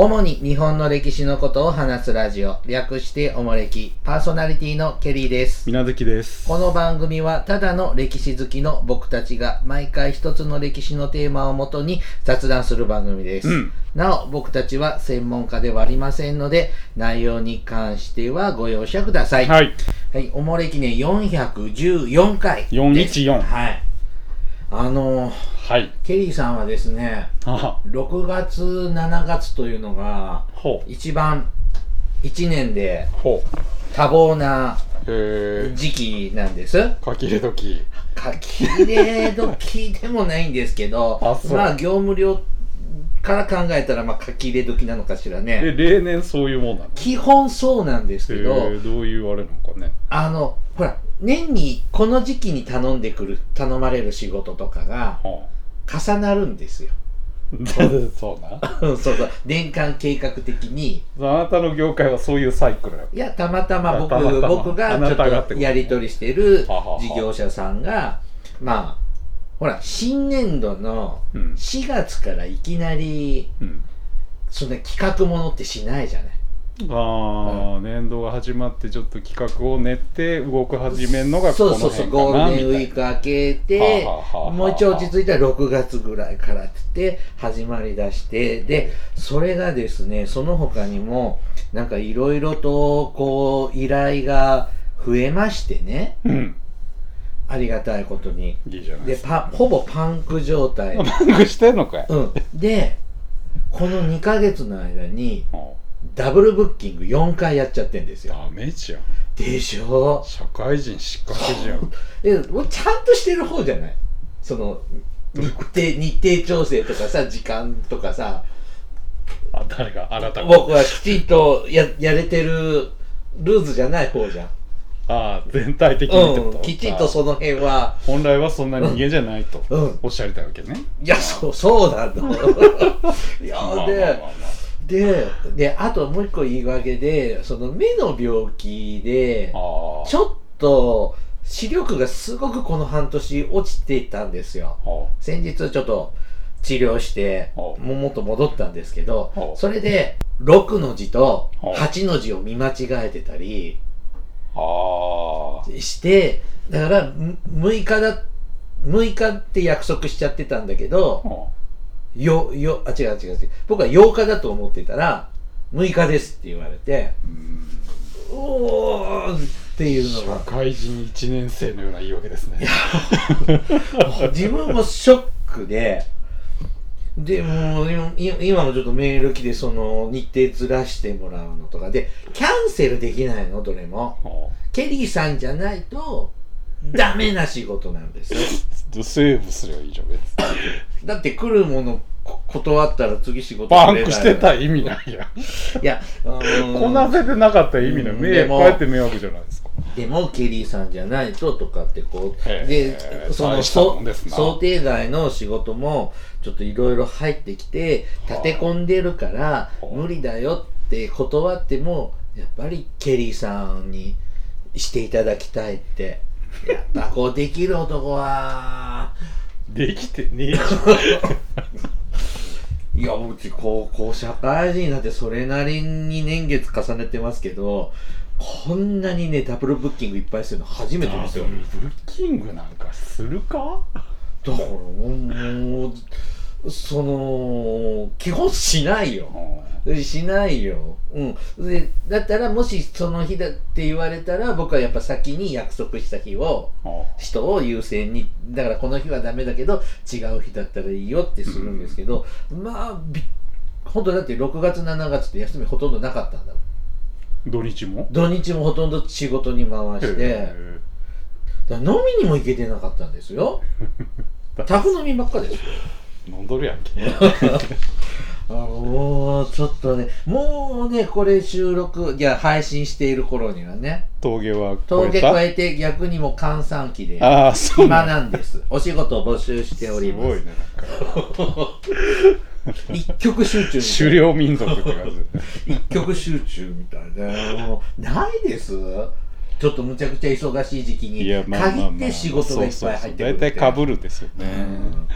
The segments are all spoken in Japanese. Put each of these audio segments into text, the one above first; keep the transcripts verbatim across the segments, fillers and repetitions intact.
主に日本の歴史のことを話すラジオ、略しておもれき、パーソナリティのケリーです。 みなずきです。 この番組はただの歴史好きの僕たちが毎回一つの歴史のテーマをもとに雑談する番組です。うん、なお僕たちは専門家ではありませんので、内容に関してはご容赦ください。はい。はい、おもれきねよんひゃくじゅうよんかいです。 よんひゃくじゅうよん。 はい。あのー、はい、ケリーさんはですね、ろくがつ、しちがつというのが一番いちねんで多忙な時期なんです。 書き入れ時。 書き入れ時でもないんですけど、まあ業務量から考えたらまあ書き入れ時なのかしらね。 え、例年そういうもんなの？ 基本そうなんですけど、 えー、どういうあれなのかね。 あのほら年にこの時期に頼んでくる頼まれる仕事とかが重なるんですよ。 そうなそうそう、年間計画的に。 あなたの業界はそういうサイクル。 いや、たまたま 僕, たまたま僕がちょっとやり取りしてる事業者さんが、まあほら新年度のしがつからいきなり、うん、そんな企画ものってしないじゃない。 ああ、うん、年度が始まってちょっと企画を練って動く始めるのがこの辺かな。そうそうそう、 ゴールデンウィーク明けて、はあはあはあ、もう一応落ち着いたらろくがつぐらいからって始まりだして、でそれがですね、その他にもなんかいろいろとこう依頼が増えましてね、うん、ありがたいことに。 いいじゃないですか。 でパほぼパンク状態。 パンクしてんのかい。 うん、でこのにかげつの間にダブルブッキングよんかいやっちゃってんですよ。 ダメじゃん。 でしょ。 社会人失格じゃん。 え、ちゃんとしてる方じゃない。その日程日程調整とかさ、時間とかさ。 あ、誰があなたが。 僕はきちんと や, やれてるルーズじゃない方じゃん。 ああ、全体的にってこと、 うん、きちんとその辺は本来はそんな人間じゃないと、うん、おっしゃりたいわけね。 いや、そうそうなんだ。いや、まあまあまあまあ、ででであともう一個言い訳で、その目の病気でちょっと視力がすごくこの半年落ちていたんですよ。先日ちょっと治療してももっと戻ったんですけど、それでろくの字とはちの字を見間違えてたりして、だからむいかだむいかって約束しちゃってたんだけど、よよあ違う違う違う僕はようかだと思ってたらむいかですって言われて、うおーっていうのが社会人いちねん生のような言い訳ですね。 自分もショックで、でもう今もちょっとメール来て、その日程ずらしてもらうのとかでキャンセルできないの、どれも。ケリーさんじゃないとダメな仕事なんですよ。 セーブすればいいじゃん。 だって来るもの断ったら次仕事パンクしてたら意味ないやん。いや、こなせてなかったら意味ない。迷惑、こうやって迷惑じゃないですか。 でもケリーさんじゃないととかってこうで、その想定外の仕事もちょっといろいろ入ってきて立て込んでるから無理だよって断っても、やっぱりケリーさんにしていただきたいって。やっぱこうできる男はできてねえじゃん。いや、うち高校社会人になってそれなりに年月重ねてますけど、こんなにねダブルブッキングいっぱいするの初めてですよ。 ダブルブッキングなんかするか。 だからもうその基本しないよ、うん、しないよ、うん、でだったらもしその日だって言われたら僕はやっぱ先に約束した日を、うん、人を優先に、だからこの日はダメだけど違う日だったらいいよってするんですけど、うん、まあび本当だってろくがつしちがつって休みほとんどなかったんだもん。 土日も土日もほとんど仕事に回して、だから飲みにも行けてなかったんですよ。タフ飲みばっかですよ。 飲んどるやんけ。 あもうちょっとね、もうねこれ収録いや配信している頃にはね、 峠は超えた峠越えて逆にも閑散期で暇なんです。お仕事を募集しております。すごいね、なんか一極集中みたいな。 狩猟民族って感じ。一極集中みたいな。もうないです。ちょっとむちゃくちゃ忙しい時期に限って仕事がいっぱい入ってくる。 大体かぶるんですよね。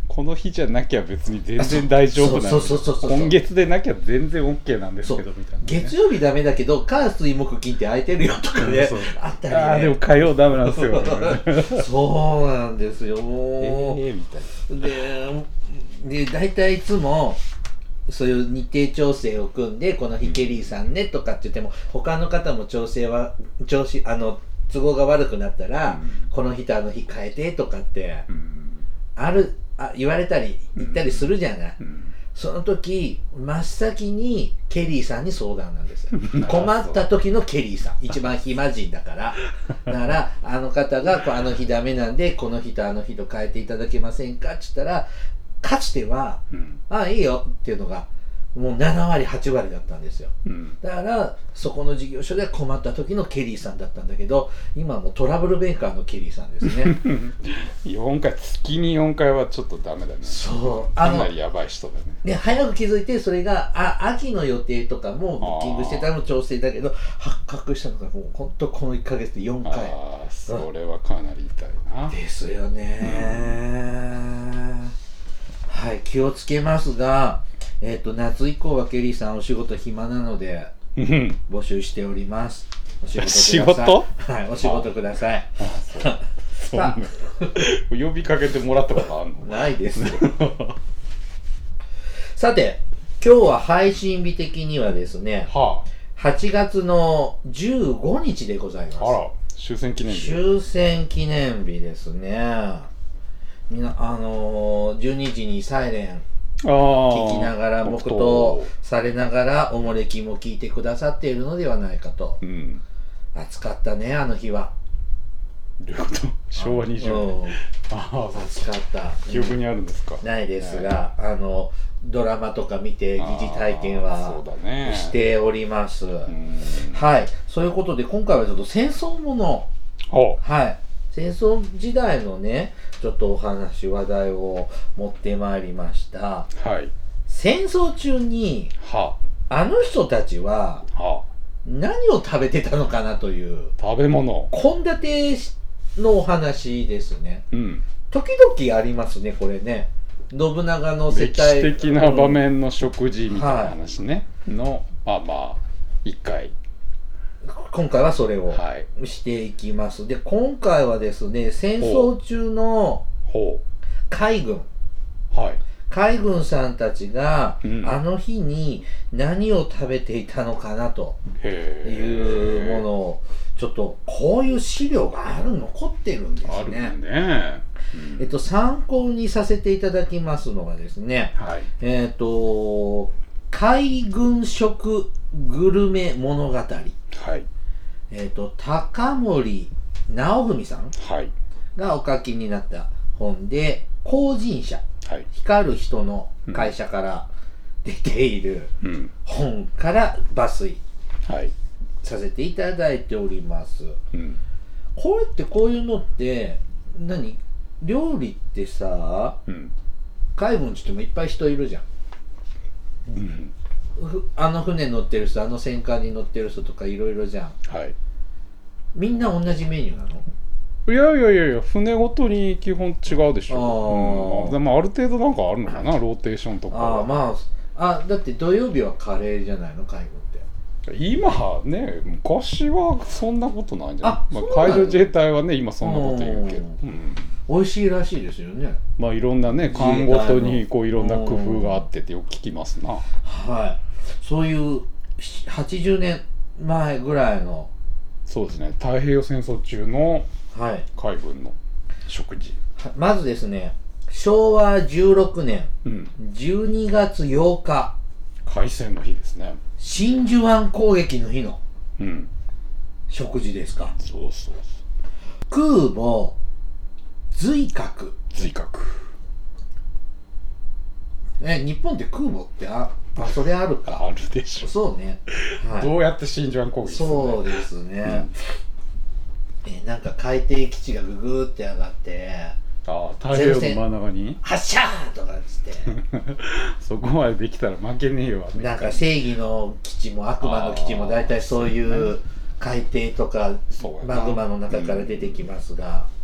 この日じゃなきゃ別に全然大丈夫なんで今月でなきゃ全然 OK なんですけどみたいな、ね、 月曜日ダメだけど火水木金って空いてるよとかねあったりね。 あでも火曜ダメなんですよそうなんですよ。 えーみたいなでで大体いつもそういう日程調整を組んでこの日ケリーさんねとかって言っても他の方も調整は調子あの都合が悪くなったら、うん、この日とあの日変えてとかって、うん、あるあ言われたり言ったりするじゃない、うん、その時真っ先にケリーさんに相談なんですよ困った時のケリーさん一番暇人だからだからあの方があの日ダメなんでこの日とあの日と変えていただけませんかって言ったらかつては、うん、ああいいよっていうのがもうななわりはちわりだったんですよ、うん、だからそこの事業所で困った時のケリーさんだったんだけど今はもうトラブルメーカーのケリーさんですねよんかい月によんかいはちょっとダメだね。 そうかなりやばい人だね。 で早く気づいてそれがあ秋の予定とかもブッキングしてたのも調整だけど発覚したのがもうほんとこのいっかげつでよんかい。ああそれはかなり痛いなですよね、うん、はい気をつけますがえー、と夏以降はケリーさんお仕事暇なので募集しております。お仕事ください。 仕事？ はい、お仕事ください。 あそうさあ呼びかけてもらったことあるの？ ないですさて今日は配信日的にはですね、はあ、はちがつのじゅうごにちでございます。 あら終戦記念日。 終戦記念日ですね。みんなあのー、じゅうにじにサイレン聞きながら黙祷されながらおもれきも聞いてくださっているのではないかと、うん、暑かったねあの日は。 どういうことしょうわにじゅうねん、うん、 あ暑かった記憶にあるんですか、 うん、ないですが、ね、あのドラマとか見て疑似体験はしております、ね、はいそういうことで今回はちょっと戦争ものはい戦争時代のねちょっとお話話題を持ってまいりました、はい、戦争中に、はあ、あの人たちは、はあ、何を食べてたのかなという食べ物献立のお話ですね、うん、時々ありますねこれね信長の世帯歴史的な場面の食事みたいな話ね、うん、のまあまあいっかい今回はそれをしていきます、はい、で今回はですね戦争中の海軍、はい、海軍さんたちが、うん、あの日に何を食べていたのかなというものをちょっとこういう資料がある残ってるんですね。 あるね、 うん、えっと参考にさせていただきますのがですね、はい、えっと海軍食グルメ物語、はいえー、と高森直文さんがお書きになった本で光神社、はい、光る人の会社から出ている本から抜粋させていただいております、うん、これってこういうのって何料理ってさ、うん、海軍って言ってもいっぱい人いるじゃん、うんあの船乗ってる人あの戦艦に乗ってる人とかいろいろじゃん、はい、みんな同じメニューなの？ いやいやいやいや船ごとに基本違うでしょ。あ、うん、でもある程度なんかあるのかなローテーションとか。 あまああだって土曜日はカレーじゃないの海軍って今ね昔はそんなことないんじゃない。まあ、海上自衛隊はね今そんなこと言うけど、うん、 美味しいらしいですよね。 まあいろんなね艦ごとにこういろんな工夫があってってよく聞きますな。 はいそういうはちじゅうねんまえぐらいのそうですね太平洋戦争中の海軍の食事、 はい、まずですねしょうわじゅうろくねん、うん、じゅうにがつようか海戦の日ですね真珠湾攻撃の日の、うん、食事ですか。 そうそうそう空母随鶴随鶴え日本って空母ってああそれあるかあるでしょそうね、 はい、どうやって真珠湾攻撃するのそうですね、うん、えなんか海底基地がググーって上がってあ太平洋の真ん中に発射とかっつってそこまでできたら負けねえよなんか正義の基地も悪魔の基地も大体そういう海底とかマグマの中から出てきますが、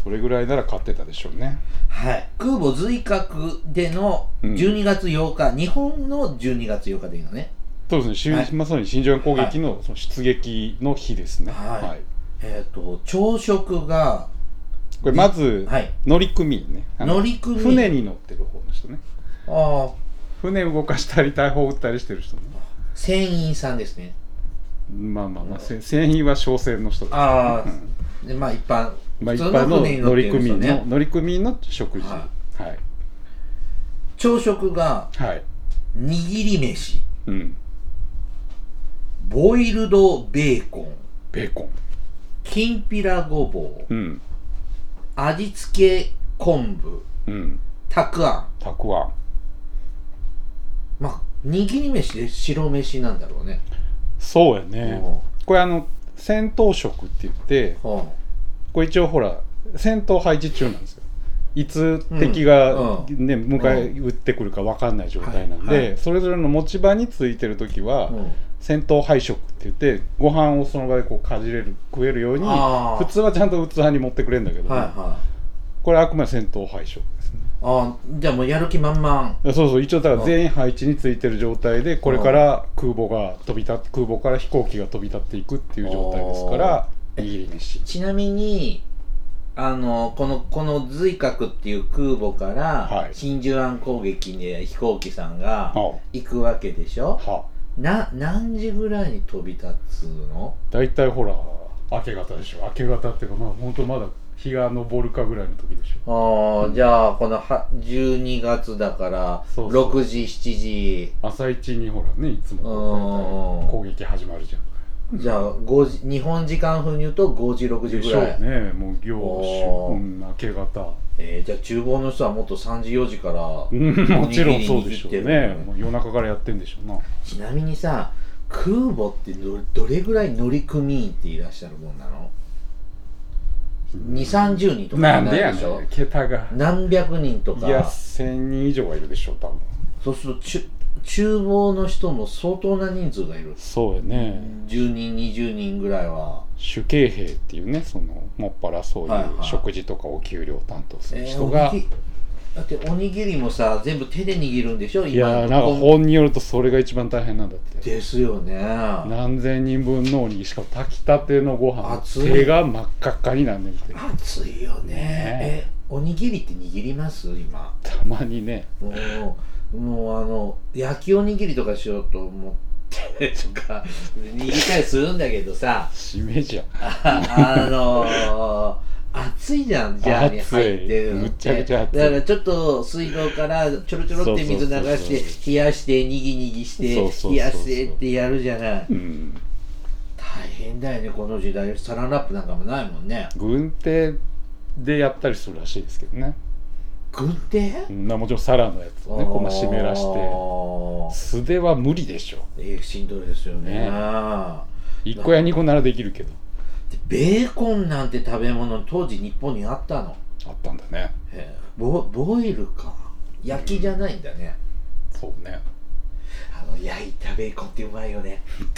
それぐらいなら買ってたでしょうね。 はい、空母随角でのじゅうにがつようか、うん、日本のじゅうにがつようかでいいのね。 そうですね、はい、まさに真珠湾攻撃 の, その出撃の日ですね。 はい、 はい、 えっ、ー、と朝食がこれまず、はい、乗組員ね、 乗組員、 船に乗ってる方の人ね。 ああ、 船動かしたり大砲撃ったりしてる人ね。 船員さんですね。 まあまあまあ、うん、船員は商船の人です、ね、 ああ、うん、でまあ一般、 まあ、一般の乗組員の乗組員の食事、はいはい、 朝食が、はい、握り飯、うん、ボイルドベーコン、 ベーコン、 きんぴらごぼう、うん、味付け昆布、うん、たくあん、 たくあん、 まあ握り飯で白飯なんだろうね。 そうやね、うん、これあの戦闘食って言って、うん、これ一応ほら戦闘配置中なんですよ。いつ敵が、ね、うん、迎え撃ってくるか分かんない状態なんで、はいはい、それぞれの持ち場についてる時は、うん、戦闘配食って言ってご飯をその場でこうかじれる食えるように普通はちゃんと器に持ってくれるんだけど、はいはい、これあくまで戦闘配食ですね。 あ、じゃあもうやる気満々。 そうそう、一応だから全員配置についてる状態でこれから空母が飛び立って空母から飛行機が飛び立っていくっていう状態ですから握り飯。 ちなみにあのこのこの随角っていう空母から真珠湾攻撃に飛行機さんが行くわけでしょ。はな何時ぐらいに飛び立つの？ だいたいほら明け方でしょ。明け方っていうかまあ本当まだ日が昇るかぐらいの時でしょ。ああ、うん、じゃあこのはじゅうにがつだからろくじしちじ朝一にほらねいつも攻撃始まるじゃん。 じゃあごじ日本時間風に言うとごじろくじぐらいでしょうね。もう業種、うん、明け方、 えー、じゃあ厨房の人はもっとさんじよじからもちろんそうでしょうね。もう夜中からやってんでしょうな。 ちなみにさ空母って ど, どれぐらい乗組員っていらっしゃるもんなの？にじゅうさんじゅうにんとかなんでやねん、桁が何百人とか。 いやせんにん以上はいるでしょう多分。 そうするとち厨房の人も相当な人数がいる。 そうやね。 じゅうにんにじゅうにんぐらいは主計兵っていうね、そのもっぱらそういう食事とかお給料担当する人が、はいはい、えー、 だっておにぎりもさ全部手で握るんでしょ今。 いやーなんか本によるとそれが一番大変なんだって。 ですよね。 何千人分のおにぎり、しかも炊きたてのご飯、手が真っ赤っかになんねんて。 熱いよね。ねえおにぎりって握ります今？ たまにね。 もうもうあの焼きおにぎりとかしようと思ってとか握ったりするんだけどさ締めじゃん。 あのー、熱いじゃん。ジャーに入ってるのって。むちゃくちゃ熱い。だからちょっと水道からちょろちょろって水流して冷やしてにぎにぎして冷やしてってやるじゃない。うん、大変だよねこの時代。サランラップなんかもないもんね。 軍手でやったりするらしいですけどね。 軍手？ うん、もちろんサラのやつをねこんな湿らして素手は無理でしょ。 えー、しんどいですよね。 いっこやにこならできるけど。 ベーコンなんて食べ物当時日本にあったの？ あったんだね。 えー、ボ, ボイルか焼きじゃないんだね。 うん、そうね。 あの焼いたベーコンってうまいよね。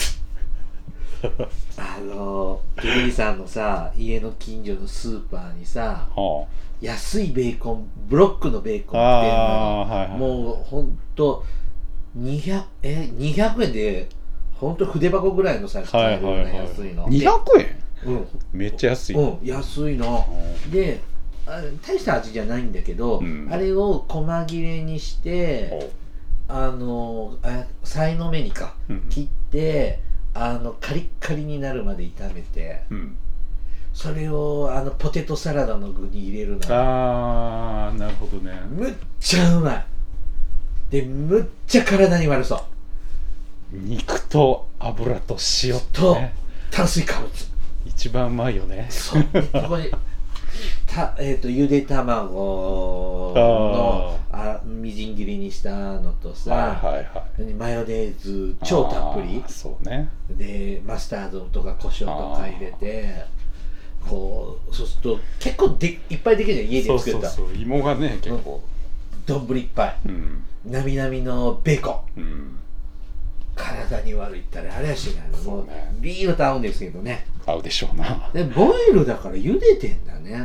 あのケリーさんのさ家の近所のスーパーにさ、はあ、安いベーコンブロックのベーコンっていうのは、はいはい、もうほんとにひゃくえにひゃくえんでほんと筆箱ぐらいのサイズ買えるような安いの。 にひゃくえん？ うん、 めっちゃ安い。 うん、安いの。であ大した味じゃないんだけど、うん、あれを細切れにしてあのあさいの目にか、うん、切ってあのカリッカリになるまで炒めて、うん、それをあのポテトサラダの具に入れるの。 あーなるほどね。 むっちゃうまい。でむっちゃ体に悪そう。 肉と油と塩と、ね、 炭水化物一番うまいよね。 そうここにた、えー、とゆで卵のあみじん切りにしたのとさ、はいはいはい、マヨネーズ超たっぷり。 そうね。でマスタードとか胡椒とか入れてこうそうすると結構でいっぱいできるじゃん家で作った。 そうそうそう芋がね結構丼いっぱい、うん、なみなみのベーコン、うん、体に悪いったらあれやしないの。もうビールと合うんですけどね。 合うでしょうな。 でボイルだから茹でてんだね。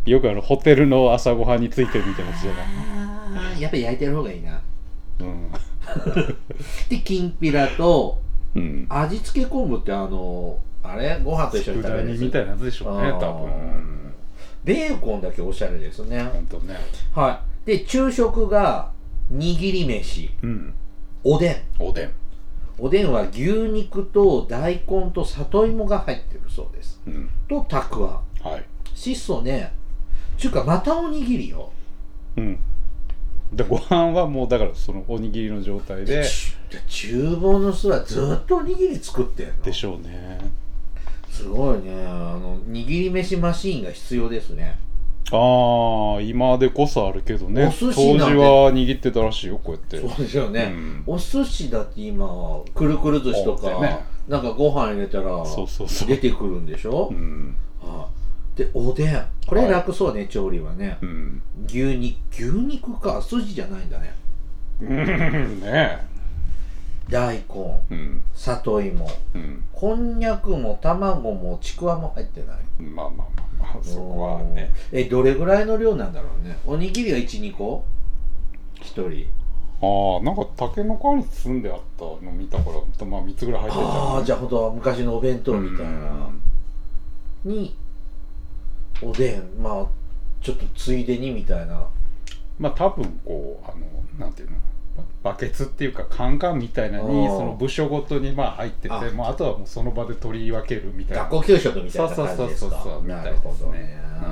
よくあのホテルの朝ごはんについてるみたいなやつじゃない。 あやっぱり焼いてる方がいいな。 うんできんぴらと、 うん、 味付け昆布ってあのあれご飯と一緒に食べるやつみたいなやつでしょうね多分。 ベーコンだけおしゃれですね。 本当ね。 はい。で昼食が握り飯、うん、おでんおでんおでんは牛肉と大根と里芋が入ってるそうです、うん、とたくあん、はい、質素ね。ちゅうかまたおにぎりよ。 うんでご飯はもうだからそのおにぎりの状態で厨房の人はずっとおにぎり作ってんのでしょうね。 すごいね。あの握り飯マシーンが必要ですね。 ああ今でこそあるけどね。お寿司当時は握ってたらしいよこうやって。 そうですよね、うん、お寿司だって今くるくる寿司とか、ね、なんかご飯入れたら出てくるんでしょ。そうそうそう、うん、はあ、でおでんこれ楽そうね、はい、調理はね、うん、牛肉牛肉か筋じゃないんだね。 うんね大根、うん、里芋、うん、こんにゃくも卵もちくわも入ってない。 まあまあまあまあそこはね。 えどれぐらいの量なんだろうね。おにぎりが いち,に 個ひとり。 ああなんか竹の皮に包んであったの見たからまあみっつぐらい入ってるんじゃない。 ああじゃあほんと昔のお弁当みたいな、うん、におでんまあちょっとついでにみたいな。 まあ多分こうあのなんていうのバケツっていうかカンカンみたいなにその部署ごとにまあ入ってて、あ, まあ、あとはもうその場で取り分けるみたいな。 学校給食みたいな感じですか。 そうそうそうそうみたいですね、 うん、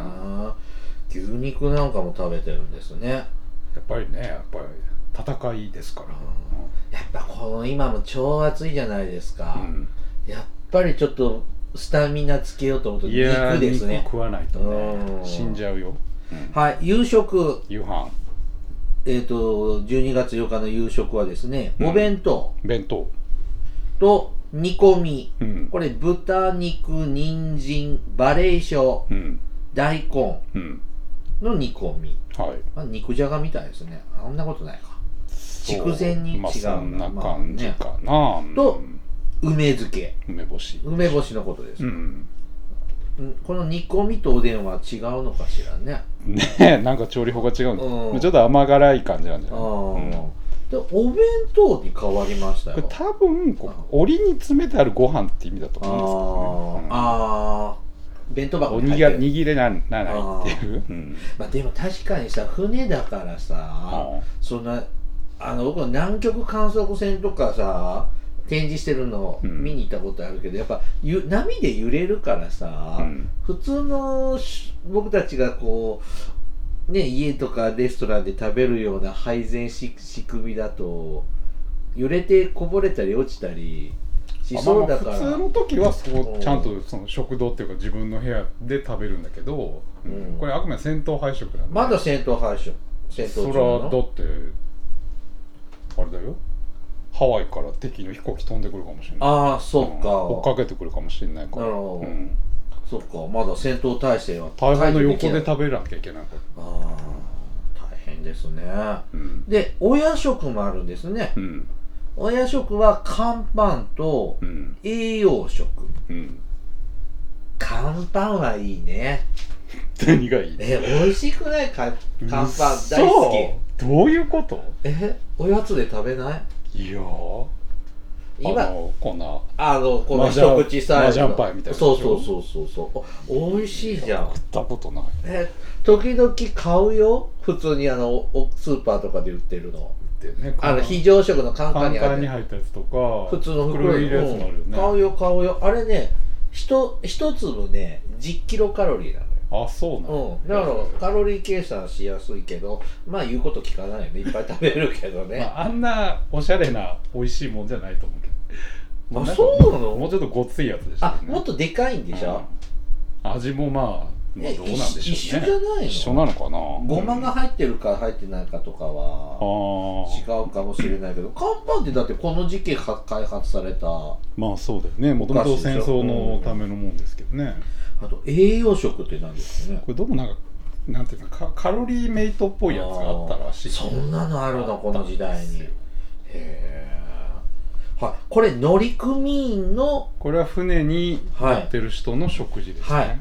牛肉なんかも食べてるんですね。やっぱりねやっぱり戦いですから、うん、 やっぱこの今も超暑いじゃないですか、うん、やっぱりちょっとスタミナつけようと思うと肉ですね。 いや肉食わないとね死んじゃうよ、 うん、はい夕食夕飯えーとじゅうにがつようかの夕食はですね、うん、お弁当弁当と煮込み、うん、これ豚肉人参バレーショ、うん、大根の煮込み、はいまあ、肉じゃがみたいですね。あんなことないか筑前煮違う、 まあ、そんな感じかな、まあね、 と梅漬け梅干し梅干しのことです、うんこの煮込みとおでんは違うのかしらね。 ねえなんか調理法が違うんだ、うん、ちょっと甘辛い感じなんじゃない、うん、 でお弁当に変わりましたよ。 これ多分こう折りに詰めてあるご飯って意味だと思うんですけどね。あ、うん、あ弁当箱に入ってる握れならないっていう、うんまあ、でも確かにさ船だからさそんなあの僕の南極観測船とかさ展示してるのを見に行ったことあるけど、うん、やっぱ波で揺れるからさ、うん、普通の僕たちがこう、ね、家とかレストランで食べるような配膳し仕組みだと揺れてこぼれたり落ちたりしそうだから、 まあ、普通の時はそうちゃんとその食堂っていうか自分の部屋で食べるんだけど、うん、これあくまで戦闘配食なんでまだ戦闘配食戦闘中なの。 それはだってあれだよハワイから敵の飛行機飛んでくるかもしれない。 ああそうか、うん、 追っかけてくるかもしれないから。なるほど、うん、 そっかまだ戦闘態勢は大砲の横で食べなきゃいけないから。ああ大変ですね、うん、でお夜食もあるんですね、うん、お夜食は乾パンと栄養食、うん、乾パンはいいね。 何がいい？ え美味しくないか乾パン大好き。どういうこと？ えおやつで食べない？ いやー今あのこんなあのこの一口サイズのマージャンパイみたいな。 そうそうそうそうそう美味しいじゃん。 食ったことない。 え時々買うよ普通にあのスーパーとかで売ってるの。売ってるね。あの非常食のカンカンに入ってカンカンに入ったやつとか普通の袋に入れるやつもあるよね、うん、買うよ買うよあれね一一粒ねじゅっキロカロリーなのよ。 あ、そうなの、 うん、だからカロリー計算しやすいけどまあ言うこと聞かないよねいっぱい食べるけどね、 まあ、あんなおしゃれな美味しいもんじゃないと思うけど、 まあ、そうなのもうちょっとごついやつでしたね。 あもっとでかいんでしょ、 うん、味もまあ、まあ、どうなんでしょうね。 一緒じゃないの？ 一緒なのかな。 ごまが入ってるか入ってないかとかは違うかもしれないけど乾パンってだってこの時期開発された。 まあそうだよねもともと戦争のためのもんですけどね、 うん、あと栄養食って何ですかね。 これどうもなんかなんていうかカロリーメイトっぽいやつがあったらしい。 そんなのあるのこの時代に。へえ。はい、これ乗組員のこれは船に乗ってる人の食事ですね、はいはい、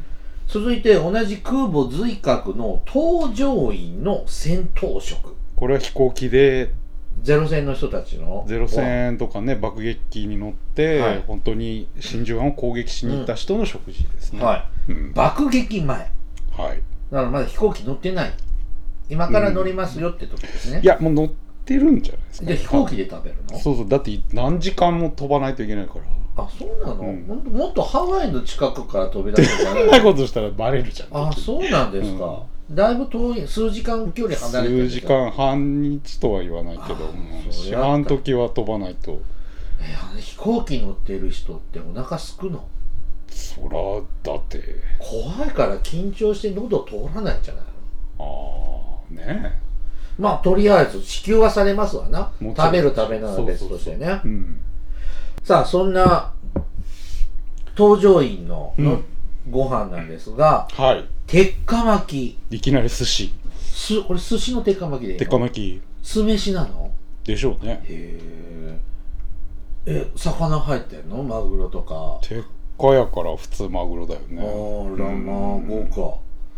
続いて同じ空母随閣の搭乗員の戦闘職。 これは飛行機でゼロ戦の人たちのゼロ戦とかね爆撃機に乗って、はい、本当に真珠湾を攻撃しに行った人の食事ですね、 うんはい、うん、爆撃前、はい、だからまだ飛行機乗ってない、今から乗りますよって時ですね、 うん、いやもう乗ってるんじゃないですか。 で飛行機で食べるの？ そうそう、だって何時間も飛ばないといけないから。 あ、そうなの、うん、もっとハワイの近くから飛び出すんじゃない？ そんなことしたらバレるじゃん。 あ、そうなんですか、うん、だいぶ遠い、数時間距離離れてる。 数時間、半日とは言わないけど、四半時は飛ばないと。 えー、飛行機乗ってる人ってお腹すくの？ そらだって怖いから緊張して喉通らないんじゃないの？ ああねえ、 まあとりあえず支給はされますわな、食べる食べないは別としてね。そうそうそう、うん、さあそんな搭乗員 の,、うん、のご飯なんですが、はい、鉄火巻き。 いきなり寿司。 すこれ寿司の鉄火巻きでいいの？ 鉄火巻き酢飯なの？でしょうね。 へえ。え、魚入ってんの？マグロとか。 鉄火やから普通マグロだよね。 あらまあ豪華。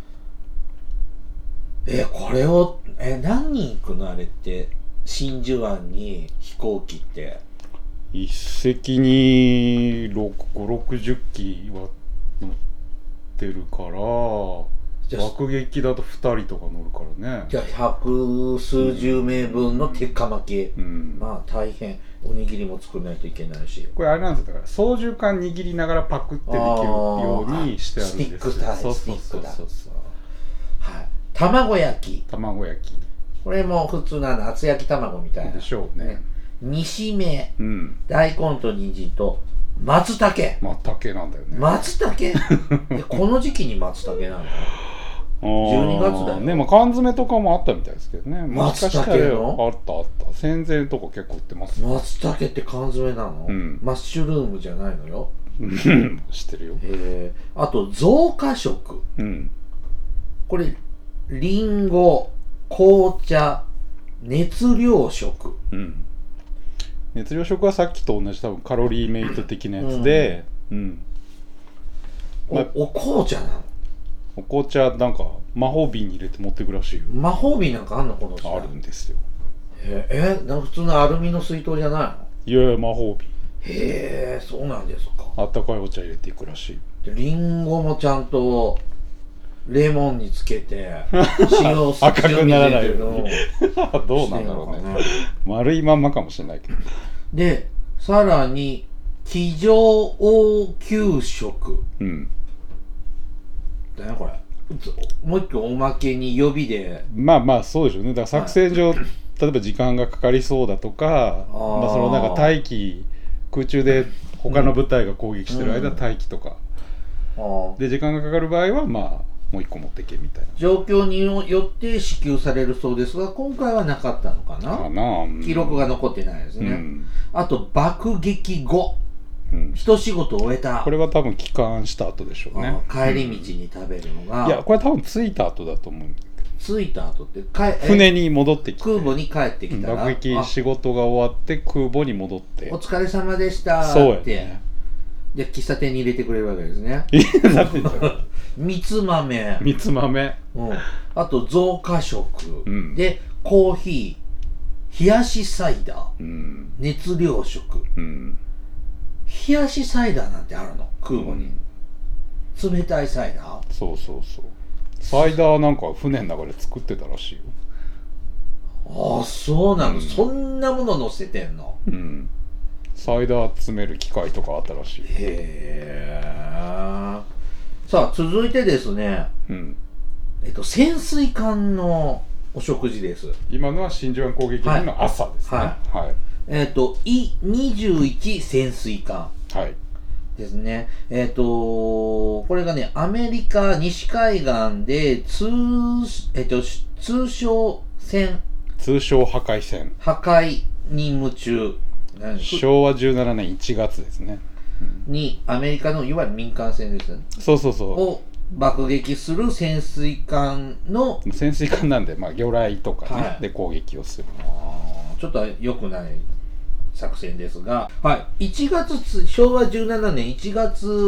え、これをえ何人行くのあれって、真珠湾に飛行機って。 一隻にごじゅうろくじゅっきは乗ってるから、爆撃だとふたりとか乗るからね。 じゃあ百数十名分の鉄火巻き、うん、まあ大変。おにぎりも作らないといけないし、 これあれなんですよ、だから操縦桿握りながらパクってできるようにしてあるんですよ。 スティックタイプ。そうそうそうそうそう。はい。卵焼き。 卵焼き。 これも普通なの厚焼き卵みたいな。 でしょうね。 煮しめ、うん、大根と人参と松茸。 松茸なんだよね。 松茸えこの時期に松茸なの？じゅうにがつだよね。 まあ缶詰とかもあったみたいですけどね。 松茸のあったあった。戦前とか結構売ってます。 松茸って缶詰なの？うん、マッシュルームじゃないのよ。 知ってるよ。 えー、あと増加食、うん、これリンゴ、紅茶、熱量食、うん、 熱量食はさっきと同じ多分カロリーメイト的なやつで、うんうんまあ、お, お紅茶なの？ お紅茶なんか魔法瓶に入れて持ってくらしいよ。 魔法瓶なんかあんのこの人？ あるんですよ。 ええー、普通のアルミの水筒じゃないの？ いやいや魔法瓶。 へえ、そうなんですか。 あったかいお茶入れていくらしい。 でリンゴもちゃんとレモンにつけて塩を赤くならないようにどうなんだろうね。丸いまんまかもしれないけど。 でさらに机上応急食、うん、だよこれ。もう一個おまけに予備で。 まあまあそうでしょうね。だから作戦上、はい、例えば時間がかかりそうだとか、あまあそのなんか待機、空中で他の部隊が攻撃してる間、うん、待機とか、うん、で時間がかかる場合はまあもう一個持ってけみたいな状況によって支給されるそうですが、今回はなかったのかな。かな、うん、記録が残ってないですね、うん、あと爆撃後、うん、一仕事終えた。 これは多分帰還した後でしょうね。 帰り道に食べるのが、 うん、いやこれ多分着いた後だと思うんだけど。着いた後ってか船に戻ってきて空母に帰ってきたら、 爆撃仕事が終わって空母に戻ってお疲れ様でしたって。 そうやね。 で喫茶店に入れてくれるわけですね。みつ豆、 みつ豆、 うん、あと増加食、うん、でコーヒー、冷やしサイダー、うん、熱量食、うん、冷やしサイダーなんてあるの空母に、うん、冷たいサイダー。 そうそうそう、サイダーなんか船の中で作ってたらしいよ。 ああそうなの、うん、そんなもの乗せてんの。 うん、サイダー詰める機械とかあったらしい。へえ。さあ続いてですね、うん、えっと潜水艦のお食事です。 今のは真珠湾攻撃日の朝ですね。はい。はいはい、 えっとイにじゅういち潜水艦ですね。えっとこれがねアメリカ西海岸で通えっと通称戦通称破壊戦破壊任務中。 しょうわじゅうななねんいちがつですね、 うん、にアメリカのいわゆる民間船です、ね、 そうそうそうを爆撃する潜水艦の潜水艦なんで、まあ、魚雷とか、ねはい、で攻撃をする。 あちょっと良くない作戦ですが、はい、いちがつしょうわじゅうななねんいちがつ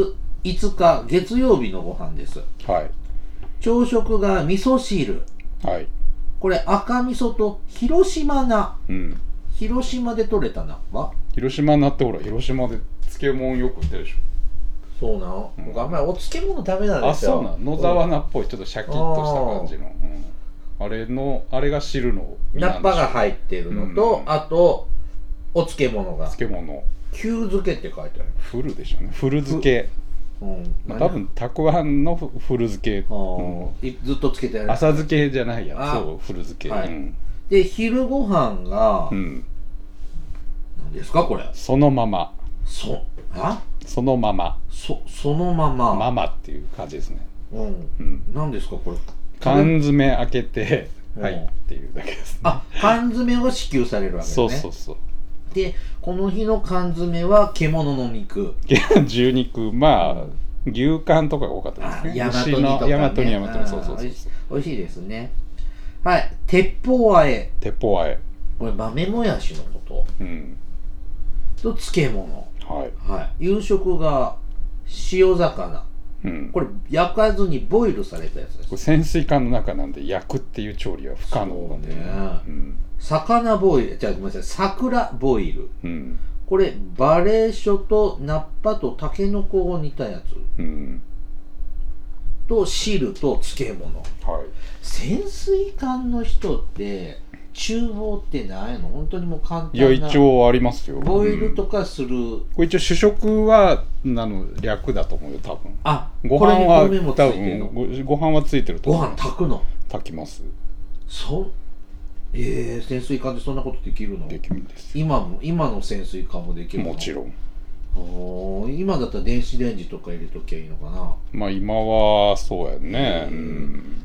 いつか月曜日のご飯です。 はい。 朝食が味噌汁。 はい。 これ赤味噌と広島菜。 うん。 広島で採れた菜は広島菜ってほら、広島で漬物よく売ってるでしょ。 そうなの、うん、僕あんまりお漬物ダメなんですよ。 あ、そうなの。野沢菜っぽいちょっとシャキッとした感じの、うん、あれのあれが汁の菜っぱが入ってるのと、うん、あとお漬物が漬物旧漬けって書いてある。 フルでしょうね。フル漬け、うん、まあ、多分たくあんのフル漬け、 うん、ずっと漬けてある。 浅漬けじゃないやつ。そうフル漬け、はい、うん、 で昼ご飯が、うん、何ですかこれ。そのままそあそのままそそのままママっていう感じですね。 うん、うん、何ですかこれ。 缶詰開けてはいっていうだけですね。 あ、缶詰を支給されるわけですね。 そうそうそう。 でこの日の缶詰は獣の肉牛肉、まあ牛肝とかが多かったですね。 大和煮とかね。 大和煮大和煮そうそうそう。 美味しいですね。はい。鉄砲あえ。 鉄砲あえ。 これ豆もやしのこと。うん。と漬物。はい。はい。夕食が塩魚。うん。これ焼かずにボイルされたやつです。 これ潜水艦の中なんで焼くっていう調理は不可能なんで、ね。うん。 魚ボイル、じゃあごめんなさい、桜ボイル。うん。これバレー書とナッパとタケノコを煮たやつ。うん。と汁と漬物。はい。潜水艦の人って厨房ってないの？本当にもう簡単な。 いや一応ありますよ。 ボイルとかする。うん、 これ一応主食はなの略だと思うよ多分。 あ、 ご飯はこれに米もついてるの？ ご, ご飯はついてると思う。 ご飯炊くの？ 炊きます。 そえー、潜水艦でそんなことできるの？ できるんです。 今も今の潜水艦もできるの？ もちろん。 お今だったら電子レンジとか入れときゃいいのかな。 まあ今はそうやね、うん、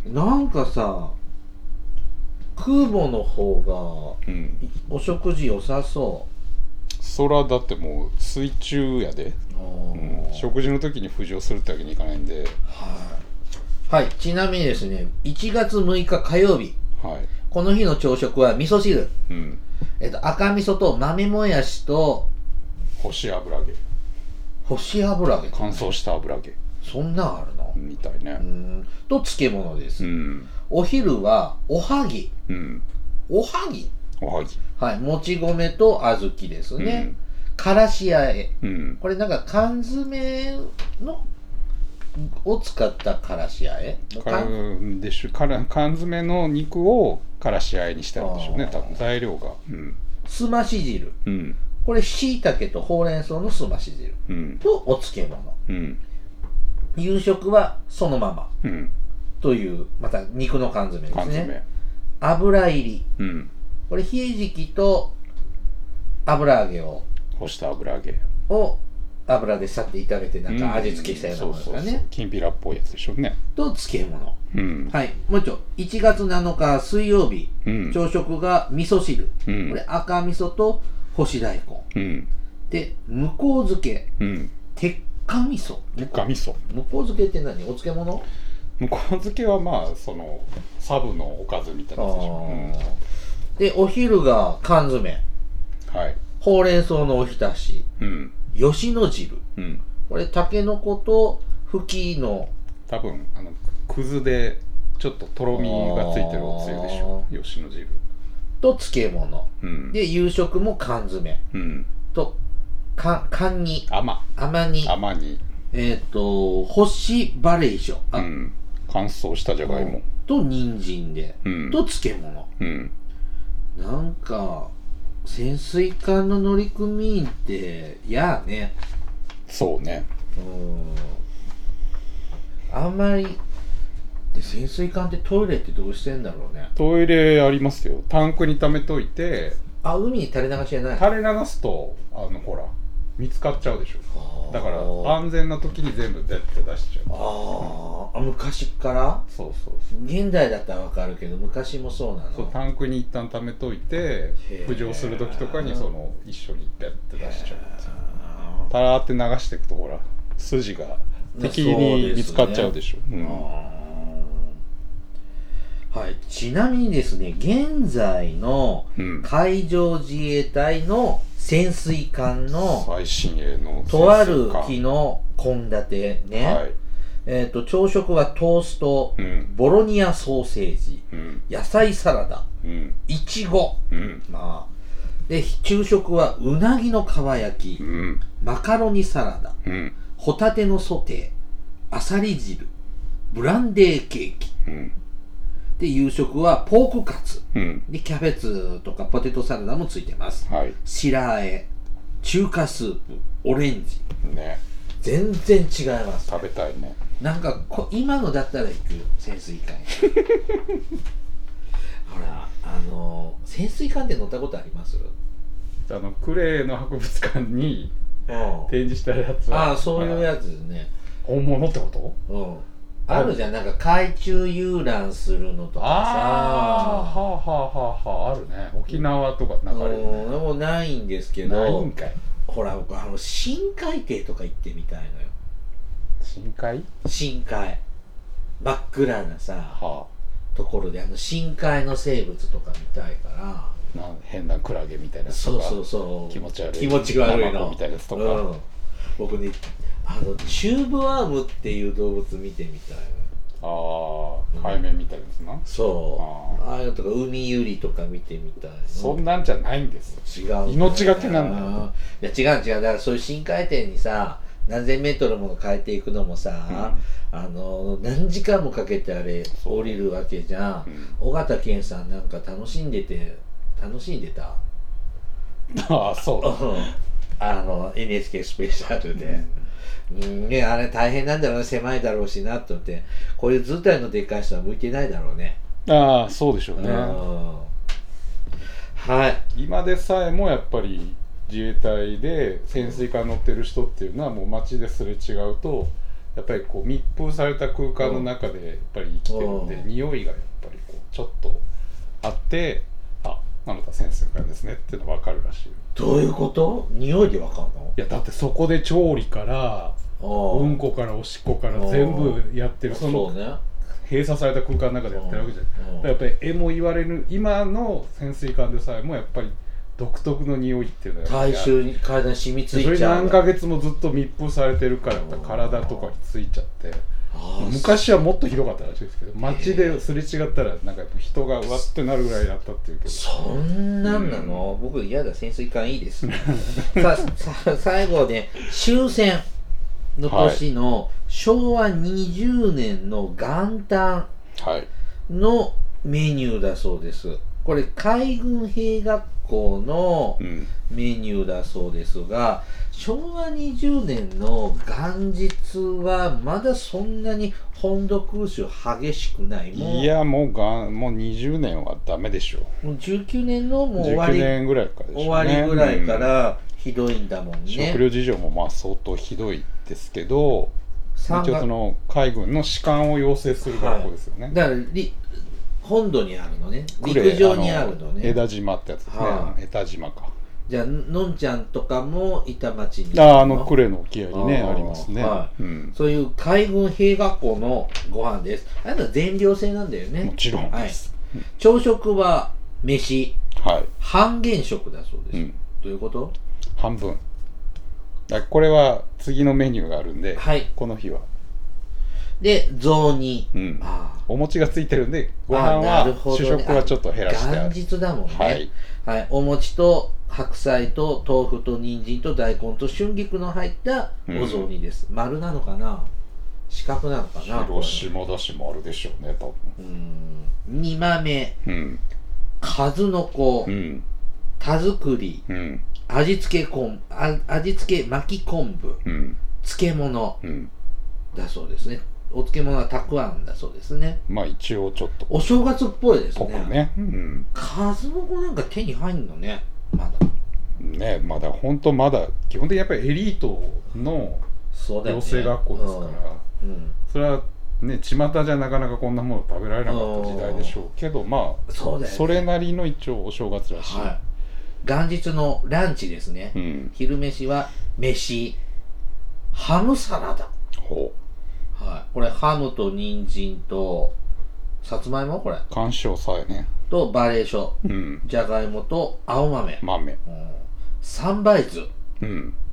なんかさ空母の方が、うん、お食事良さそう。 空だってもう水中やで、うん、食事の時に浮上するってわけにいかないんで、 はい、はい、ちなみにですねいちがつむいか火曜日、はい、この日の朝食は味噌汁、うん、えっと、赤味噌と豆もやしと干し油揚げ。 干し油揚げ乾燥した油揚げ。 そんなんあるのみたいね。 うんと漬物です、うん、お昼はおはぎ、うん、おはぎおはぎはいもち米と小豆ですね、うん、からしあえ、うん、これなんか缶詰のを使ったからしあえでしゅから缶詰の肉をからしあえにしてあるんでしょうね多分材料が、うん、 すまし汁、うん、これしいたけとほうれん草のすまし汁、うん、とお漬物、うん、夕食はそのまま、うん、というまた肉の缶詰ですね。缶詰油入り、うん、これ冷えじきと油揚げを干した油揚げを油でさって炒めてなんか味付けしたようなものですかね。 きんぴらっぽいやつでしょうね。 と漬物、うん、はいもう一丁いちがつなのか水曜日、うん、朝食が味噌汁、うん、これ赤味噌と干し大根、うん、で向こう漬け、うん、鉄火味噌鉄火味噌向こう漬けって何？お漬物？ 向こう漬けはまあそのサブのおかずみたいなやつでしょ、うん、 でお昼が缶詰、はい、ほうれん草のおひたし、うん、吉野汁、うん、これたけのことふきの多分あのくずでちょっととろみがついてるおつゆでしょ吉野汁と漬物、うん、で夕食も缶詰、うん、とか缶煮甘甘煮甘煮えっ、ー、と干しバレーション、うん、 乾燥したじゃがいもと人参で、うん、と漬物、うん、なんか潜水艦の乗組員ってやーね。 そうね。 うんあんまりで潜水艦ってトイレってどうしてんだろうね。 トイレありますよ。タンクに溜めといて。 あ海に垂れ流しじゃない。 垂れ流すとあのほら見つかっちゃうでしょ。だから安全な時に全部出って出しちゃう。 ああ昔からそうそうそう現代だったらわかるけど昔もそうなの。 そうタンクに一旦溜めといて浮上する時とかにその一緒にペッて出しちゃう。タラーって流していくとほら筋が敵に見つかっちゃうでしょ。う、ねうん、 はい、ちなみにですね現在の海上自衛隊の潜水艦の最新鋭のとある機の献立ね、 はい、 えーと朝食はトースト、うん、ボロニアソーセージ、うん、野菜サラダ、うん、いちご、うん、まあで昼食はうなぎのかば焼き、うん、マカロニサラダ、うん、ホタテのソテー、あさり汁、ブランデーケーキ、うん、で夕食はポークカツ、うん、でキャベツとかポテトサラダもついてます、はい、白あえ、中華スープ、オレンジ、ね、全然違います、ね、 食べたいね。 なんかこ今のだったら行くよ、潜水艦ほらあの潜水艦って乗ったことあります？ あのクレーの博物館に展示したやつは、 ああそういうやつね。 本物ってこと？ うん。あるじゃん、なんか海中遊覧するのとかさ。 ああ、はあはあはあはあ、あるね。沖縄とか流れるね。 うん、もうないんですけど。 ないんかい。 ほら僕あの深海底とか行ってみたいのよ。 深海？ 深海。真っ暗なさ、 はあ、ところであの深海の生物とか見たいから。 なん変なクラゲみたいなやつとか、 そうそうそう気持ち悪い気持ち悪いのみたいなやつとか、 うん、僕ねあのチューブワームっていう動物見てみたいの。ああ海面みたいですな、うん、 そうああいうのとか海ユリとか見てみたいの。 そんなんじゃないんです。 違う命がけなんだよ。 いや違う違う、だからそういう深海底にさ何千メートルも変えていくのもさ、うん、あの何時間もかけてあれ降りるわけじゃん、うん、尾形健さんなんか楽しんでて楽しんでた。 ああそうあの エヌエイチケー スペシャルで、うん、ねあれ大変なんだろうね、狭いだろうしなと思って、こういう図体のでかい人は向いてないだろうね。 ああそうでしょうね、うん、 はい今でさえもやっぱり自衛隊で潜水艦乗ってる人っていうのはもう街ですれ違うとやっぱりこう密封された空間の中でやっぱり生きてるんで、うん、匂いがやっぱりこうちょっとあってあなた潜水艦ですねっていうの分かるらしい。 どういうこと？匂いで分かるの？ いやだってそこで調理からうんこからおしっこから全部やってる、その閉鎖された空間の中でやってるわけじゃない。やっぱりえも言われる今の潜水艦でさえもやっぱり独特の匂いっていうのは体臭に体に染みついちゃう。 それ何ヶ月もずっと密封されてるからやっぱ体とかについちゃって、昔はもっとひどかったらしいですけど、街ですれ違ったらなんかやっぱ人がうわってなるぐらいだったっていうけど。 そんなんなの？うん、僕嫌だ、潜水艦いいですささ最後ね、終戦の年のしょうわにじゅうねんの元旦のメニューだそうです。これ海軍兵学校のメニューだそうですが、しょうわにじゅうねんの元日はまだそんなに本土空襲激しくない。 もういやもうがもうにじゅうねんはダメでしょう。 もうじゅうきゅうねんのもう終わりじゅうきゅうねんぐらいからでしょうね。 終わりぐらいからひどいんだもんね。 食料事情もまあ相当ひどいですけど、一応その海軍の士官を養成する学校ですよね。 はい、だから本土にあるのね、陸上にあるのね。 枝島ってやつですね、はあ、江田島か。 じゃあのんちゃんとかも板町にあああの呉の沖合にね あ, ありますね、 はいうん、そういう海軍兵学校のご飯です。あれは全寮制なんだよね。 もちろんです、 はい、朝食は飯、 はい、 半減食だそうです、うん、どういうこと？ 半分。これは次のメニューがあるんで、 はい、 この日はで雑煮、 うん、あお餅がついてるんでご飯は、ね、主食はちょっと減らしてある。 元日だもんね、 はいはい、お餅と白菜と豆腐と人参と大根と春菊の入ったお雑煮です、うん、丸なのかな四角なのかな。 広島だしもあるでしょうね多分。 うん煮豆、うん、数の子、うん、田作り、うん、味付け昆味付け巻き昆布、うん、漬物、うん、だそうですね。お漬物はたくあんだそうですね。 まあ一応ちょっとお正月っぽいですね。 ね、うん、 数の子なんか手に入んのねまだね。まだ本当まだ基本的にやっぱりエリートの養成学校ですから、ねうんうん、それはね巷じゃなかなかこんなもの食べられなかった時代でしょうけど、まあ そ, う、ね、それなりの一応お正月らしい、はい、 元日のランチですね、うん、昼飯は飯ハムサラダ。 ほうはい、これハムと人参とさつまいもこれ干渉さえねとバレーショ、うん、じゃがいもと青豆豆、うん、 三杯酢、 うん、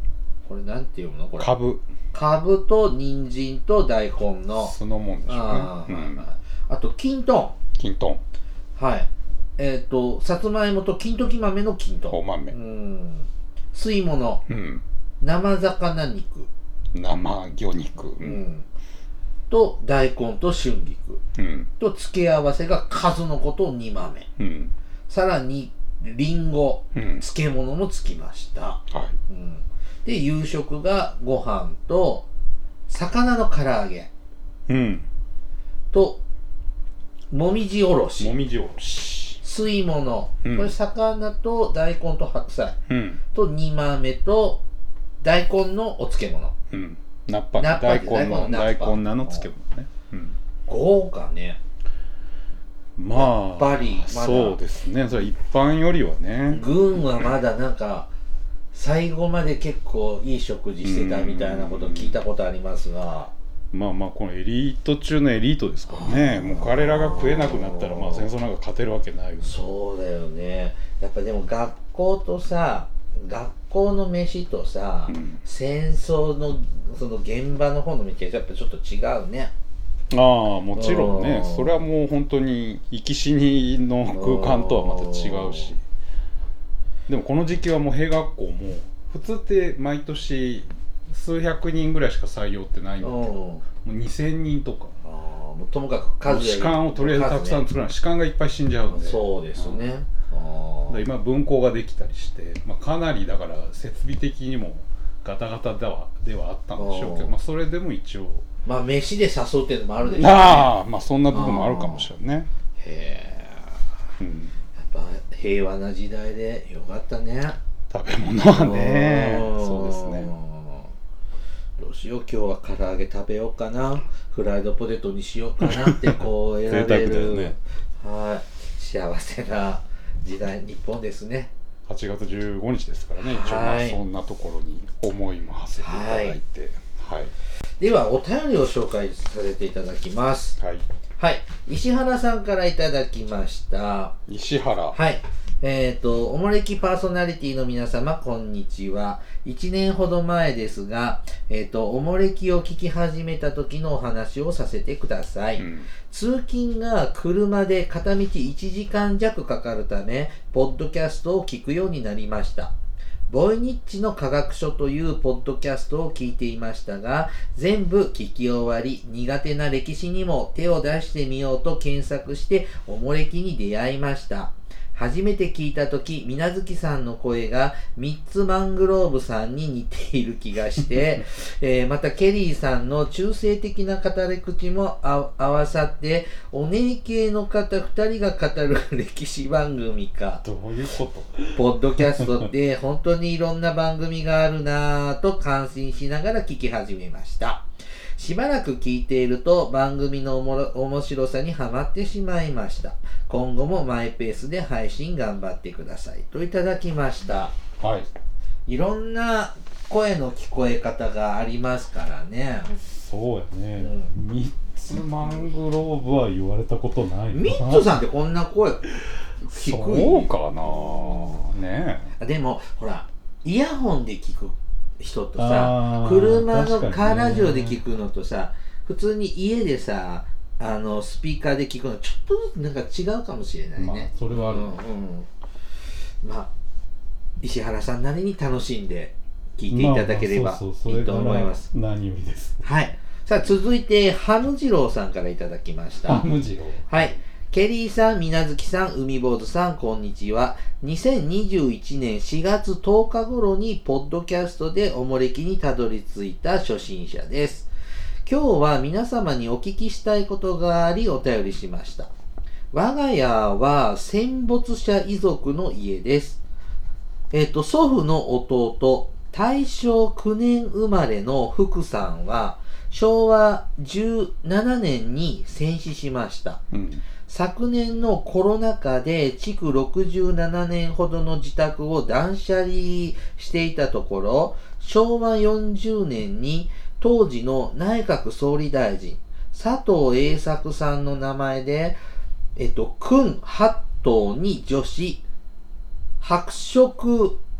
これなんていうのこれ。 かぶ。 かぶと人参と大根の。 そのもんでしょうね。 あ,、うん、あと、きんとん。 きんとん。 はい。えっ、ー、と、さつまいもと金時豆のきんとん。 お豆。うん。吸い物。 うん。 生魚肉。 生魚肉。 うん。と、大根と春菊。うん。と、付け合わせが数の子と煮豆。うん。さらに、りんご、うん、漬物もつきました。はい。うん。で、夕食がご飯と、魚の唐揚げ。うん。と、もみじおろし。 もみじおろし。 吸い物、うん、これ魚と大根と白菜、うん、と煮豆と大根のお漬物、 うん、ナッパね、大根の大根菜の漬物ね、うん、 豪華ね。 まあやっぱりまだそうですね、それ一般よりはね。 軍はまだなんか最後まで結構いい食事してたみたいなこと聞いたことありますが、 まあまあこのエリート中のエリートですからね。もう彼らが食えなくなったらまあ戦争なんか勝てるわけないよね。 そうだよね。やっぱでも学校とさ、学校の飯とさ、うん、戦争のその現場の方の飯はやっぱちょっと違うね。 ああもちろんね、それはもう本当に生き死にの空間とはまた違うし。でもこの時期はもう兵学校も普通って毎年数百人ぐらいしか採用ってないんだけど、もうにせんにんとか。 あもうともかく数士官をとりあえずたくさん作らない、士官がいっぱい死んじゃうんで。 そうですね。 あ今分校ができたりして、まあ、かなりだから設備的にもガタガタではではあったんでしょうけど、まあ、それでも一応まあ飯で誘うっていうのもあるでしょうね。 ああまあそんな部分もあるかもしれないね。 へえ、うん、やっぱ平和な時代でよかったね。 食べ物はねそうですね。 どうしよう今日は唐揚げ食べようかな、フライドポテトにしようかなってこう選べるね、はい幸せな時代日本ですね。 はちがつじゅうごにちですからね、一応まあそんなところに思いも馳せていただいて、はい、はい、 ではお便りを紹介させていただきます。はい、はい、石原さんからいただきました。 石原、 はい、えっと、おもれきパーソナリティの皆様、こんにちは。いちねんほど前ですが、えっと、おもれきを聞き始めた時のお話をさせてください。うん、通勤が車で片道いちじかん弱かかるため、ポッドキャストを聞くようになりました。ボイニッチの科学書というポッドキャストを聞いていましたが、全部聞き終わり、苦手な歴史にも手を出してみようと検索して、おもれきに出会いました。初めて聞いたとき、みなずきさんの声がミッツマングローブさんに似ている気がして、えー、またケリーさんの中性的な語り口も合わさって、おねえ系の方ふたりが語る歴史番組か。 どういうこと？ ポッドキャストって本当にいろんな番組があるなぁと感心しながら聞き始めました。しばらく聞いていると番組のおもろ面白さにはまってしまいました。今後もマイペースで配信頑張ってくださいといただきました。はい。いろんな声の聞こえ方がありますからね。 そうやね。うん、ミッツマングローブは言われたことないな。 ミッツさんってこんな声低い？ そうかな。ねえ。 でもほらイヤホンで聞く人とさ、車のカーラジオで聞くのとさ、普通に家でさ、あのスピーカーで聞くのちょっとずつなんか違うかもしれないね。まあ、 それはある、ね。 うんうん、まあ石原さんなりに楽しんで聞いていただければいいと思います。 何よりです。 はい。さあ続いてハムジローさんからいただきました。 ハムジロー。 はい。ケリーさん、みなずきさん、海坊主さん、こんにちは。にせんにじゅういちねんしがつとおか頃に、ポッドキャストでおもれきにたどり着いた初心者です。今日は皆様にお聞きしたいことがあり、お便りしました。我が家は戦没者遺族の家です。えっと、祖父の弟、大正きゅうねん生まれの福さんは、しょうわじゅうななねんに戦死しました。うん昨年のコロナ禍で築ろくじゅうななねんほどの自宅を断捨離していたところ、しょうわよんじゅうねんに当時の内閣総理大臣、佐藤栄作さんの名前で、えっと、勲八等に叙し、白色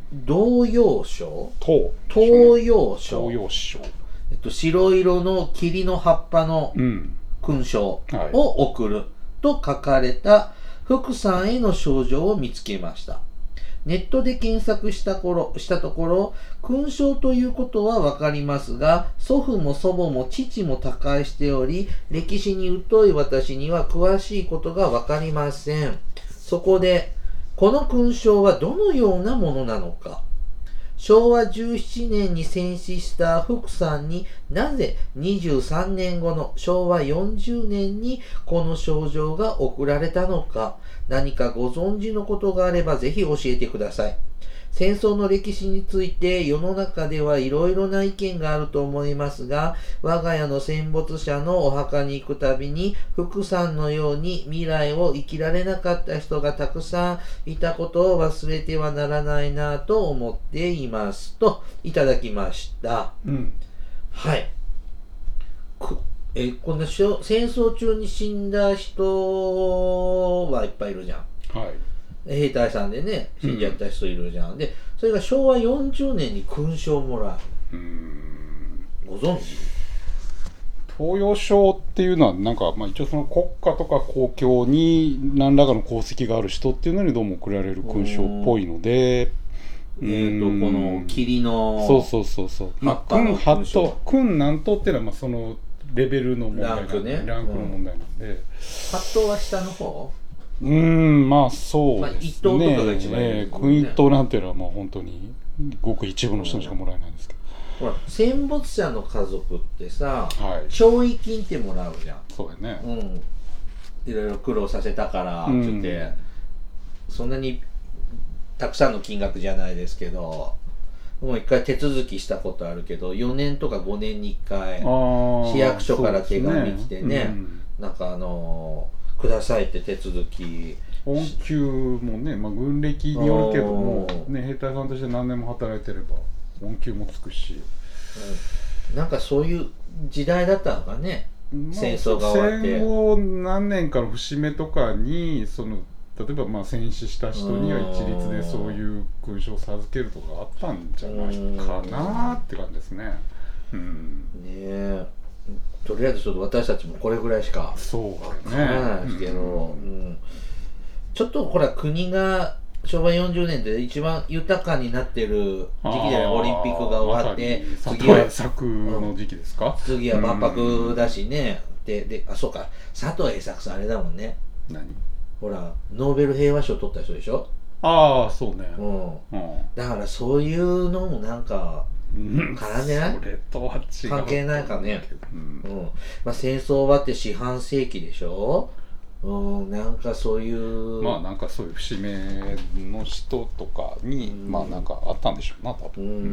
童謡賞東東洋賞、 東洋賞、 えっと、白色の桐の葉っぱの勲章を贈ると書かれた福さんへの賞状を見つけました。ネットで検索した頃したところ、勲章ということはわかりますが、祖父も祖母も父も他界しており、歴史に疎い私には詳しいことがわかりません。そこで、この勲章はどのようなものなのか。しょうわじゅうななねんに戦死した福さんになぜにじゅうさんねんごのしょうわよんじゅうねんにこの賞状が贈られたのか、何かご存知のことがあればぜひ教えてください。戦争の歴史について世の中ではいろいろな意見があると思いますが、我が家の戦没者のお墓に行くたびに福さんのように未来を生きられなかった人がたくさんいたことを忘れてはならないなと思っていますといただきました。 うん、 はい。えこんな戦争中に死んだ人はいっぱいいるじゃん。 はい。 兵隊さんでね死んじゃった人いるじゃん、うん、でそれがしょうわよんじゅうねんに勲章をもらう。うーん、ご存知？ 東洋賞っていうのはなんか、まあ、一応その国家とか公共に何らかの功績がある人っていうのにどうも贈られる勲章っぽいので、 えーとこの霧のそうそうそうそう、まあ、勲ハット勲南東っていうのはまあそのレベルの問題なんで、ランクね、ランクの問題なんで、うん、 ハットは下の方？ うーん、まあそうですね。まあ、 一等とかが一番いい、ね。 勲一等なんていうのはもう本当にごく一部の人にしかもらえないんですけど。 ほら、戦没者の家族ってさ、 はい、 弔慰金ってもらうじゃん。 そうやね。 うん。いろいろ苦労させたからって言って、うん、そんなにたくさんの金額じゃないですけど、もう一回手続きしたことあるけど、よねんとかごねんにいっかい市役所から手紙来てね、ね、うん、なんかあのーくださいって手続き。 恩給もね、まあ、軍歴によるけども、ね、兵隊さんとして何年も働いてれば恩給もつくし、 うん、なんかそういう時代だったのかね、まあ、戦争が終わって戦後何年かの節目とかにその例えばまあ戦死した人には一律でそういう勲章を授けるとかあったんじゃないかなって感じですね。うん、 ねえ、とりあえずちょっと私たちもこれぐらいしかそうねないですけど、うんうん、ちょっとほら国がしょうわよんじゅうねんで一番豊かになってる時期じゃない、オリンピックが終わって次は作の時期ですか、 うん、次は万博だしね、うん、でであそうか佐藤栄作さんあれだもんね、 何ほらノーベル平和賞取った人でしょ。 ああそうね、 うんうん、だからそういうのもなんか絡んでない？ それとは違う関係ないかね、うんうんまあ、戦争終わって四半世紀でしょ、うん、なんかそういうまあなんかそういう節目の人とかに、うん、まあなんかあったんでしょうな多分、うんうん、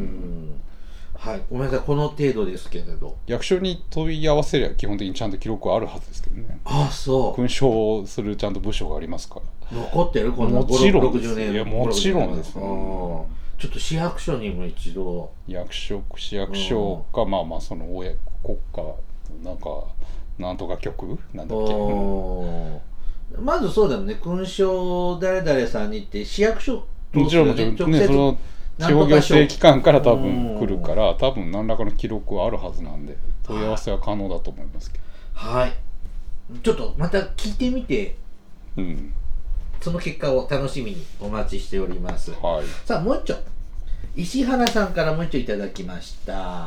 はい、ごめんなさいこの程度ですけれど、 役所に問い合わせりゃ基本的にちゃんと記録はあるはずですけどね。 ああそう勲章をするちゃんと部署がありますから。 残ってるこのもちろんろくじゅうねん。 いやもちろんです、ね、 ちょっと市役所にも一度役所市役所か、うん、まあまあその国家なんかなんとか局なんだっけ、 うん、まずそうだよね、勲章誰々さんにって市役所もちろんもちろんね、その地方行政機関から多分来るから多分何らかの記録はあるはずなんで問い合わせは可能だと思いますけど、 はい、ちょっとまた聞いてみて、うん、その結果を楽しみにお待ちしております、はい、さあもう一丁石原さんからもう一丁いただきました。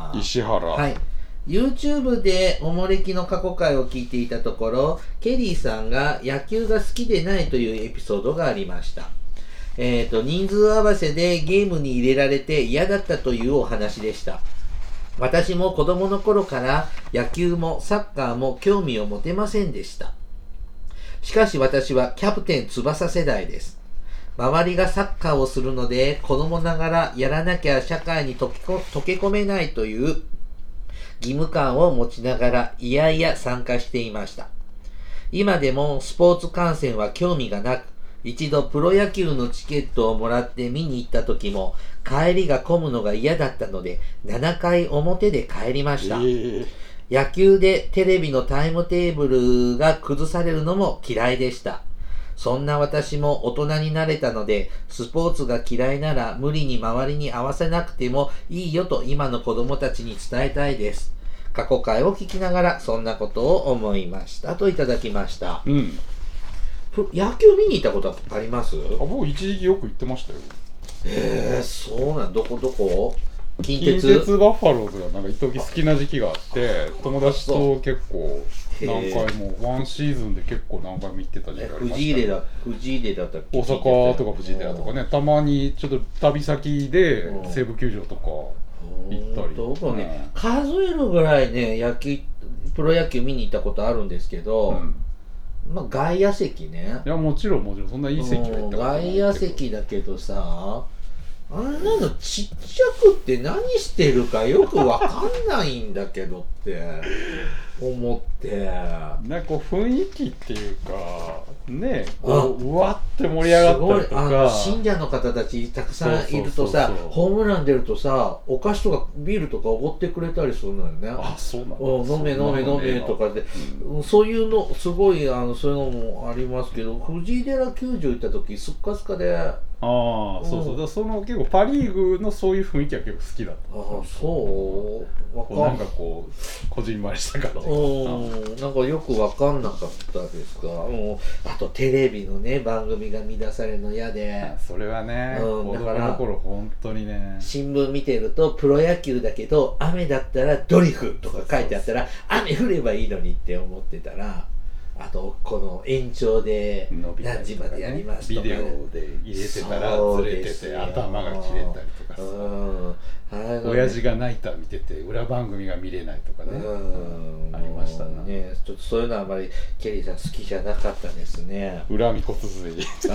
石原、 はい、YouTube でおもれきの過去回を聞いていたところケリーさんが野球が好きでないというエピソードがありました。えーと、人数合わせでゲームに入れられて嫌だったというお話でした。私も子供の頃から野球もサッカーも興味を持てませんでした。しかし私はキャプテン翼世代です。周りがサッカーをするので子供ながらやらなきゃ社会に溶けこ、溶け込めないという義務感を持ちながらいやいや参加していました。今でもスポーツ観戦は興味がなく、一度プロ野球のチケットをもらって見に行った時も帰りが混むのが嫌だったのでななかい表で帰りました、えー、野球でテレビのタイムテーブルが崩されるのも嫌いでした。 そんな私も大人になれたので、スポーツが嫌いなら無理に周りに合わせなくてもいいよと今の子供たちに伝えたいです。過去回を聞きながらそんなことを思いましたといただきました。 うん。 野球見に行ったことあります？ あ、僕一時期よく行ってましたよ。 へえ、そうなん。どこどこ？近鉄？ 近鉄バッファローズがなんか一時好きな時期があって、友達と結構何回もワンシーズンで結構何回も行ってた時期ありました。 藤井出だ藤井出だったっけ？ 大阪とか藤井出だとかね、たまにちょっと旅先で西武球場とか行ったり。 僕ね、うん、数えるぐらいね、野球プロ野球見に行ったことあるんですけど、うん、まあ外野席ね。 いやもちろんもちろんそんないい席は行ったことないけど。 外野席だけどさ。あんなのちっちゃくって何してるかよくわかんないんだけどって思ってなんかこう雰囲気っていうかねこううわって盛り上がったりとか、すごいあの信者の方たちたくさんいるとさ、ホームラン出るとさお菓子とかビールとかおごってくれたりするのよね。 あ、そうなんだ。 飲め飲め飲めとかで、うん、そういうのすごいあのそういうのもありますけど、藤井寺球場行った時すっかすかで、 ああ、そうそう、だその結構パ・リーグのそういう雰囲気は結構好きだった。 ああ、そうわかんなんかこうこじんまりした感じ。 うん、なんかよくわかんなかったですか。もうあとテレビのね番組が乱されるの嫌で、 それはね、 うん、 子供の頃本当にね、 新聞見てるとプロ野球だけど雨だったらドリフとか書いてあったら雨降ればいいのにって思ってたら、あとこの延長で何時までやりますとか、 ビデオで入れてたらずれてて頭が切れたりとかさ、うん親父が泣いた見てて裏番組が見れないとかね、うんありましたな、 ね、ちょっとそういうのはあまりケリーさん好きじゃなかったですね。 恨み骨髄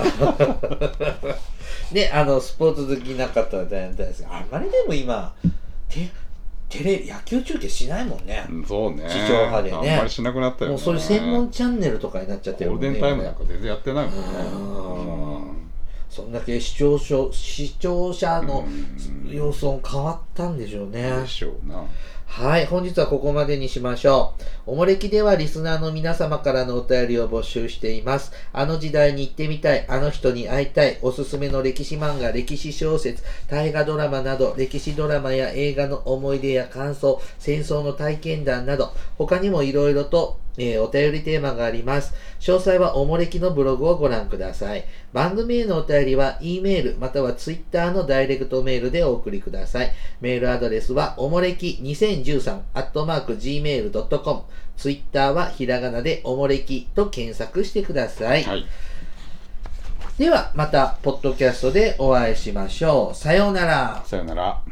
ね、あのスポーツ好きな方は大変ですが、あんまりでも今てテレ野球中継しないもんね。 そうね。 地上波でね。 あんまりしなくなったよね。 もうそういう専門チャンネルとかになっちゃってるもんね。 ゴールデンタイムなんか全然やってないもんね。 うん。そんだけ視聴者視聴者の様子も変わったんでしょうね。 でしょうな。 はい、本日はここまでにしましょう。おもれきではリスナーの皆様からのお便りを募集しています。あの時代に行ってみたい、あの人に会いたい、おすすめの歴史漫画、歴史小説、大河ドラマなど、歴史ドラマや映画の思い出や感想、戦争の体験談など、他にもいろいろとえー、お便りテーマがあります。詳細はおもれきのブログをご覧ください。番組へのお便りは E メールまたは Twitter のダイレクトメールでお送りください。メールアドレスはおもれきにせんじゅうさんアットマークジーメールドットコム、 Twitter はひらがなでおもれきと検索してください。はい、ではまたポッドキャストでお会いしましょう。さようなら。 さようなら。